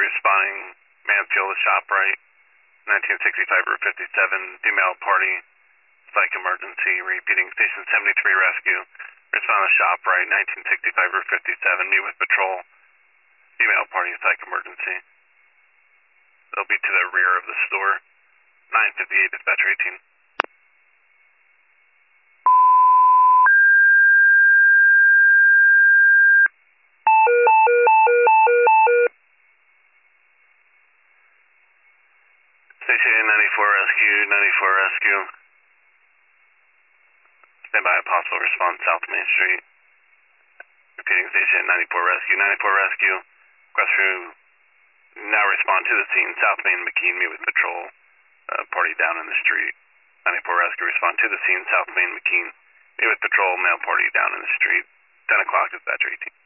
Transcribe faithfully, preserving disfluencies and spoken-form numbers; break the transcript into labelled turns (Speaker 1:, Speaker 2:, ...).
Speaker 1: responding, Mansfield, ShopRite, nineteen sixty-five Route fifty-seven, female party, psych emergency, repeating station seventy-three rescue. Respond to ShopRite, nineteen sixty-five Route fifty-seven, meet with patrol, female party, psych emergency. They'll be to the rear of the store, nine fifty-eight, dispatcher eighteen. Station ninety-four rescue, ninety-four rescue. Stand by a possible response, South Main Street. Repeating station ninety-four rescue, ninety-four rescue. Request for now respond to the scene, South Main, McKean, meet with patrol. Uh, party down in the street. ninety-four rescue, respond to the scene, South Main, McKean, meet with patrol, male party down in the street. ten o'clock, dispatcher eighteen.